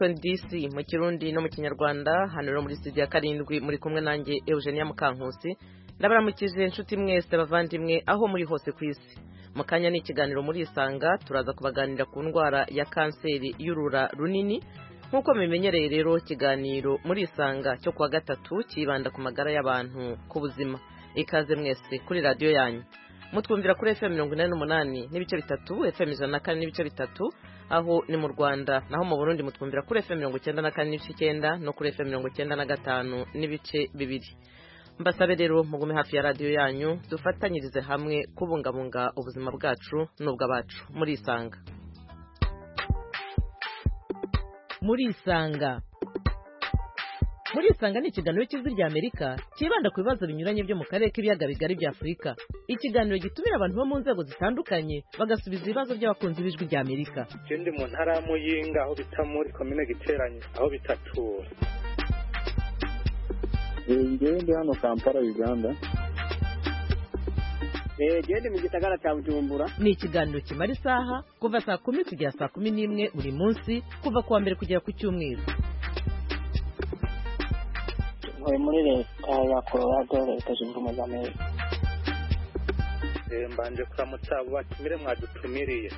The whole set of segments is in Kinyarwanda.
DC mu Kirundi no mu Kinyarwanda hano muri studio ya karindwi muri kumwe nanjye Eugenia Mukankusi ndabaramukije inshuti mwese bavandimwe aho muri hose ku isi mu kanya ni ikiganiro muri Isanga turaza kubaganira ku ndwara ya kanseri y'urura runini nkuko mumenyereye rero ikiganiro muri Isanga cyo kuwa gatatu kibanda ku magara y'abantu ku buzima ikaze mwese kuri radio yanyu mutwumvira kuri FM 88 n'ibice bitatu FM 104 n'ibice bitatu aho ni mu Rwanda naho mu Burundi mutwumvira kuri FM 94 n'ibice 9 no kuri FM 95 n'ibice bibiri mbasabe rero mugume hafi ya radio yanyu dufatanyirize hamwe kubungabunga ubuzima bwacu n'ubw'abacu muri Isanga muri Isanga ni ikiganiro cy'Ijwi rya Amerika kibanda ku bibazo binyuranye byo mu karere k'ibiyaga bigari bya Afurika. Ikiganiro gitumira abantu bo mu nzego zitandukanye bagasubiza ibibazo by'abakunzi b'Ijwi rya Amerika. Ndi mu ntara ya Muyinga aho bita muri komine Giteranye aho bitatura. Ndi hano Kampala Uganda. Ndi mu gisagara cya Bujumbura. Ni ikiganiro kimara isaha kuva saa 10 kugera saa 11 buri munsi kuva kuwa mbere kugera ku cyumweru. muri leta ya Colorado leta zunze ubumwe za Amerika. Mbanje kuramutsa batumire mwadutumiriye.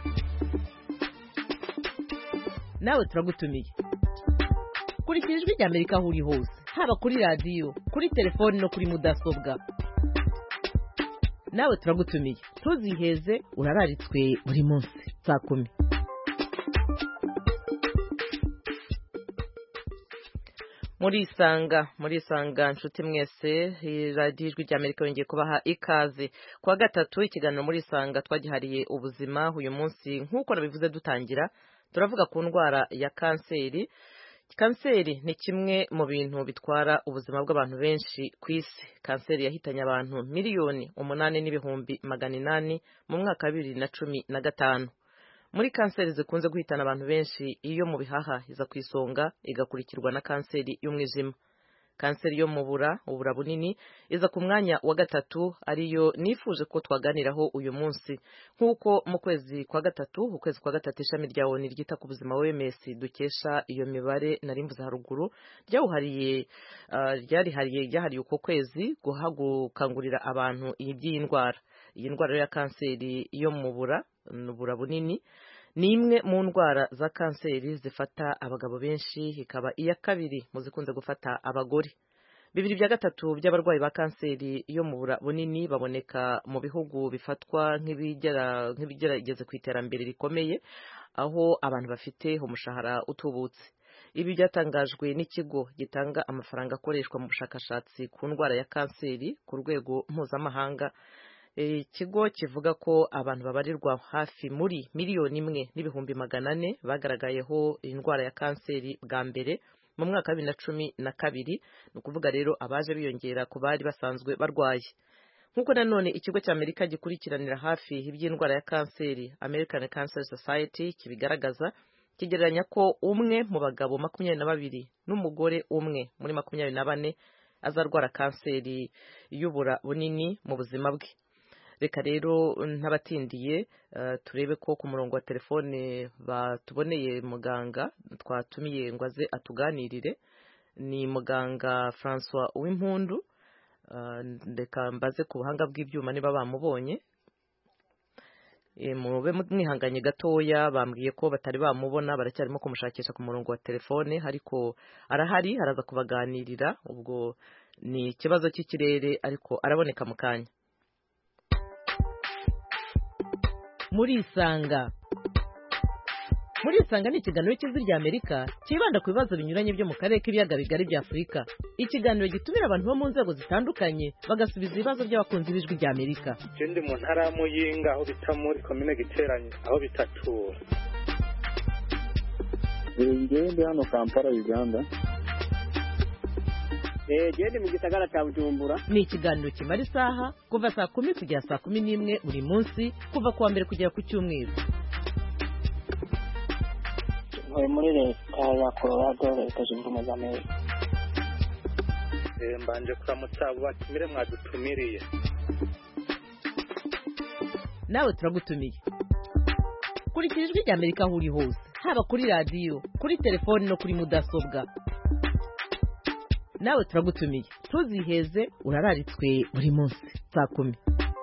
Nawe turagutumiye. Kurikira Ijwi rya Amerika aho uri hose haba kuri radio kuri telefone no kuri mudasobwa. Nawe turagutumiye tuziheze urararitswe buri munsi saa 10. muri Isanga nshuti mwese radio Ijwi rya Amerika yongeye kubaha ikaze kwa gatatu ikiganiro muri Isanga twagihariye ubuzima uyu munsi nkuko nabivuze dutangira turavuga ku ndwara ya kanseri. Kanseri ni kimwe mu bintu bitwara ubuzima bw'abantu benshi ku isi. Kanseri yahitanye abantu 8,800,000 mu mwaka wa 2015. Muri kanseri zikunze guhitana abantu benshi iyo mu bihaha iza ku isonga igakurikirwa na kanseri y'umwijima. Kanseri yo mu ubura bunini iza ku mwanya wa gatatu ariyo nifuje ko twaganiraho uyu munsi nkuko mu kwezi kwa gatatu ishami rya ONU ryita ku buzima OMS dukesha iyo mibare narimvuze haruguru ryahariye uko kwezi guhagukangurira abantu iyi ndwara ya kanseri yo mu ubura bunini ni imwe mu ndwara za kanseri zifata abagabo benshi ikaba iya kabiri mu zikunze gufata abagore. 2/3 by'abarwayi ba kanseri yo mu ubura bunini baboneka mu bihugu bifatwa nk'ibigerageze ku iterambere rikomeye aho abantu bafite umushahara utubutse. Ibi byatangajwe n'ikigo gitanga amafaranga akoreshwa mu bushakashatsi ku ndwara ya kanseri ku rwego mpuzamahanga. Ikigo kivuga ko abantu babarirwa hafi muri 1,400,000 bagaragayeho indwara ya kanseri bwa mbere mu mwaka wa 2012 no kuvuga rero abaje biyongera ku bari basanzwe barwaye. Nkuko nanone ikigo cya Amerika gikurikiranira hafi iby'indwara ya kanseri American Cancer Society kibigaragaza kigereranya ko umwe mu bagabo 22 n'umugore umwe muri 24 azarwara kanseri y'ubura bunini mu buzima bwe. Reka rero ntabatindiye turebe ko ku murongo wa telefone batuboneye muganga twatumiye ngo aze atuganirire ni muganga François Uwimpundu. Ndeka mbaze ku buhanga bw'ibyuma niba bamubonye mube mwihanganye gatoya bambwiye ko batari bamubona baracyarimo kumushakisha ku murongo wa telefone ariko arahari haraza kubaganirira ubwo ni ikibazo cy'ikirere ariko araboneka mu kanya. Muri Isanga ni ikiganiro cy'Ijwi rya Amerika kibanda ku bibazo binyuranye byo mu karere k'ibiyaga bigari bya Afurika. Ikiganiro gitumira abantu bo mu nzego zitandukanye bagasubiza ibibazo by'abakunzi b'Ijwi rya Amerika. Ndi mu ntara ya Muyinga aho bita muri komine Giteranye aho bitatura. Ndi hano Kampala Uganda. Ndi mu gisagara cya Bujumbura. Ni ikiganiro kimara isaha kuva saa 10 kugera saa 11 buri munsi kuva kuwa mbere kugera ku cyumweru. muri leta ya Colorado leta zunze ubumwe za Amerika. Mbanje kuramutsa batumire mwadutumiriye. Nawe turagutumiye. Kurikira Ijwi rya Amerika aho uri hose haba kuri radiyo kuri telefoni no kuri mudasobwa. nawe turagutumiye ntuziheze urararitswe buri munsi saa 10.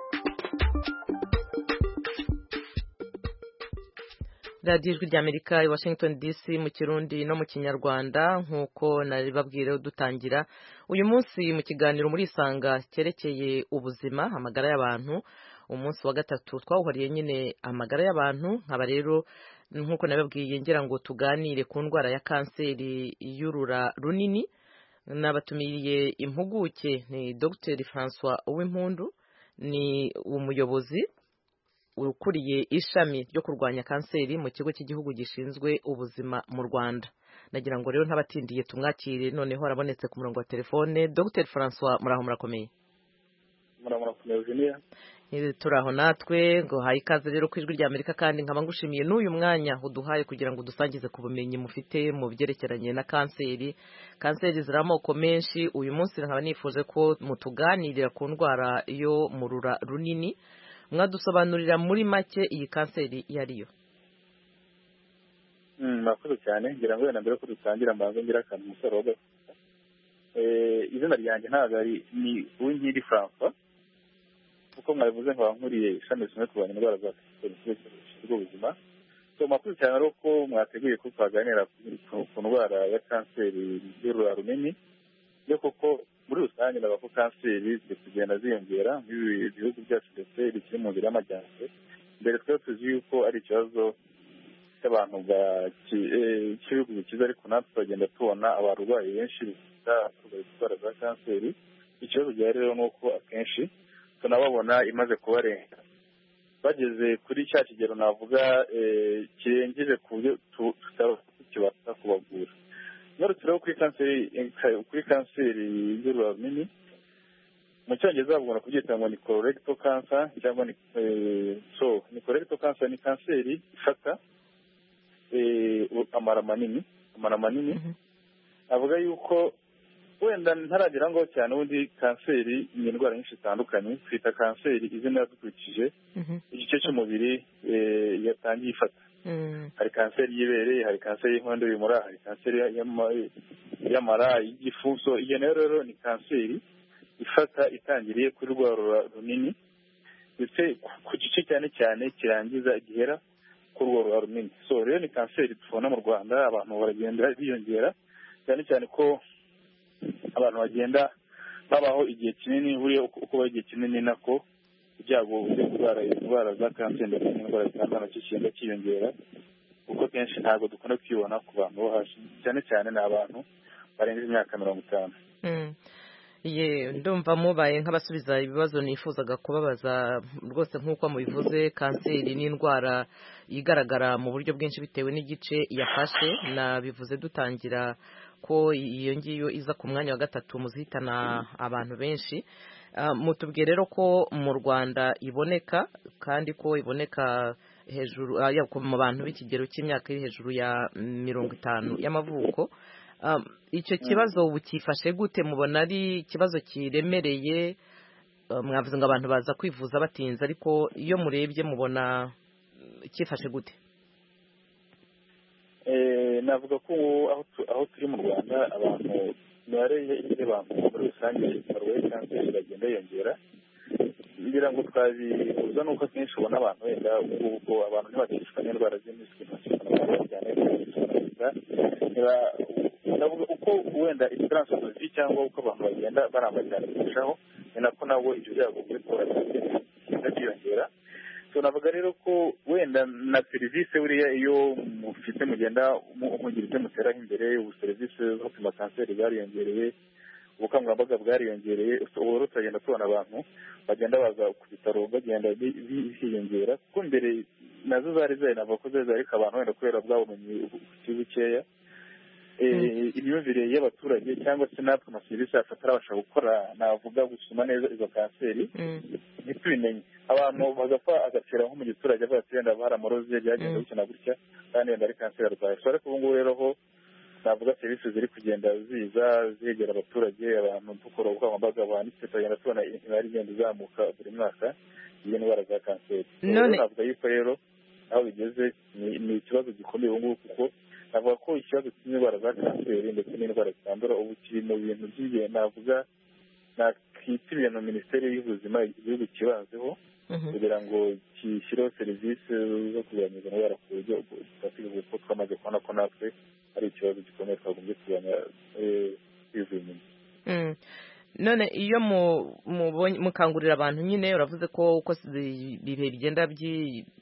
radiyo ijwi ry'Amerika i Washington DC mu Kirundi no mu Kinyarwanda nk'uko naribabwire dutangira uyu munsi mu kiganiro muri Isanga cyerekeye ubuzima amagara y'abantu. Umunsi wa gatatu twawuhariye nyine amagara y'abantu nkaba rero nk'uko nababwiye ngira ngo tuganire ku ndwara ya kanseri y'urura runini. Nabatumiriye impuguke ni Dr François Uwimpundu, ni umuyobozi ukuriye ishami ryo kurwanya kanseri mu kigo cy'igihugu gishinzwe ubuzima mu Rwanda. Nagira ngo rero ntabatindiye tumwakire noneho arabonetse ku murongo wa telefone. Dr François muraho murakomeye? murakomeye Eugenia. Turaho natwe ngo haye ikaze rero ku ijwi ry'Amerika kandi nkaba ngushimiye n'uyu mwanya uduhaye kugira ngo dusangize ku bumenyi mufite mu byerekeranye na kanseri. Kanseri ziri amoko menshi. Uyu munsi nkaba nifuje ko mutuganirira ku ndwara yo mu rura runini. Mwadusobanurira muri make iyi kanseri yariyo? Murakoze cyane. Ngira ngo wenda mbere ko dutangira mbanze ngira akantu umusore wa izina ryanjye ntabwo ari ni Uwinkindi François kuko mwabivuze nkaba nkuriye ishami rishinzwe kurwanya indwara za kanseri z'ubuzima. Murakoze cyane rero ko mwateguye ko twaganira ku ndwara ya kanseri y'urura runini. Yo koko muri rusange ndavuga ko kanseri ziri kugenda ziyongera mu bihugu byacu ndetse bikiri mu nzira y'amajyambere. Mbere twari tuzi yuko ari ikibazo cy'abantu cy'ibihugu bikize, ariko natwe turagenda tubona abarwayi benshi bafite indwara za kanseri. Ikibazo gihari rero ni uko akenshi tunababona imaze kubarenga, bageze kuri cya kigero navuga kirengeje ku buryo tukibasha kubavura. Ngarutse rero kuri kanseri y'urura runini, mu cyongereza bavuga kubyita ngo ni colorectal cancer cyangwa ni colorectal cancer. Ni kanseri ifata amara manini. Avuga yuko wenda ntaragira ngo cyane ubundi kanseri ni indwara nyinshi zitandukanye. Twita kanseri izina dukurikije igice cy'umubiri yatangiye ifata. Hari kanseri y'ibere, hari kanseri y'inkondo y'umura, hari kanseri y'amara, y'igifu. So iyo rero ni kanseri ifata itangiriye kuri rwa rura runini ndetse ku gice cyane cyane kirangiza gihera kuri rwa rura runini. So rero ni kanseri tubona mu Rwanda abantu baragenda biyongera, cyane cyane ko abantu bagenda babaho igihe kinini. Buriya uko baho igihe kinini nako ibyago byo kurwara indwara za kanseri ndetse n'indwara zitandukanye kigenda cyiyongera, kuko kenshi ntabwo dukunda kwibona ku bantu bo hasi, cyane cyane ni abantu barengeje imyaka 50. Ndumva mubaye nk'abasubiza ibibazo nifuzaga kubabaza rwose. Nk'uko mubivuze, kanseri ni indwara igaragara mu buryo bwinshi bitewe n'igice yafashe. Nabivuze dutangira ko iyo ngiyo iza ku mwanya wa gatatu mu zihitana abantu benshi. Mutubwiye rero ko mu Rwanda iboneka kandi ko iboneka hejuru mu bantu b'ikigero cy'imyaka iri hejuru ya 50 y'amavuko. Icyo kibazo ubu cyifashe gute? Mubona ari ikibazo kiremereye? Mwavuze ngo abantu baza kwivuza batinze, ariko iyo murebye mubona cyifashe gute? Navuga ko aho turi mu Rwanda abantu y'abantu muri rusange barwaye kanseri bagenda yongera. Ngira ngo twabihuza nuko akenshi ubona abantu wenda ubwo abantu ntibakishwa n'indwara z'impiswi cyane navuga uko wenda esperance de vie cyangwa uko abantu bagenda baramba cyane kurushaho, ni nako nabo ibyo byago byo kugenda byiyongera. So navuga rero ko wenda na serivisi buriya iyo mufite mugenda mugira ibyo muteraho imbere, ubu serivisi zo gupima kanseri zariyongereye, ubukangurambaga bwariyongereye. Ubu rero turagenda tubona abantu bagenda baza ku bitaro bagenda biyongera, kuko mbere nazo zari navuga ko zari ariko abantu wenda kubera bwabumenyi bukeya, imyumvire y'abaturage cyangwa se natwe amaserivisi yacu atarabasha gukora, navuga gusuma neza izo kanseri ntitubimenye. Abantu bagapfa agacira nko mu giturage avuga ati wenda baramuroze byagenda gutya gutya kandi wenda ari kanseri arwaye. So ariko ubu ngubu rero ho navuga serivisi ziri kugenda ziza zegera abaturage, abantu dukora ubukangurambaga buhanitse, tugenda tubona imibare igenda izamuka buri mwaka iyi ndwara za kanseri. Navuga yuko rero aho bigeze ni ikibazo gikomeye ubu ngubu kuko navuga ko ikibazo cy'indwara za kanseri ndetse n'indwara zitandura ubu kiri mu bintu by'ingenzi navuga nakita ibintu minisiteri y'ubuzima igihugu kibanzeho kugira ngo gishyireho serivisi zo kurwanya izo ndwara ku buryo bufatika kuko twamaze kubona ko natwe ari ikibazo gikomeye twagombye kurwanya kwivuza inyuma. none iyo mukangurira abantu nyine uravuze ko uko ibihe bigenda